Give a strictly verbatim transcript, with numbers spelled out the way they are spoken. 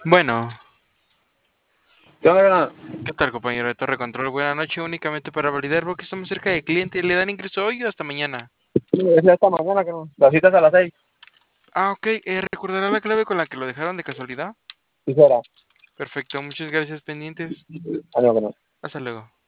Bueno, ¿Qué onda, carnal? ¿qué tal, compañero de Torre Control? Buenas noches, únicamente para validar porque estamos cerca del cliente y le dan ingreso hoy o hasta mañana. Es esta mañana que no. Las citas a las seis. Ah, ok, eh, ¿recordará la clave con la que lo dejaron de casualidad? Sí, será. Perfecto, muchas gracias, pendientes. Ah, no, que no. Hasta luego.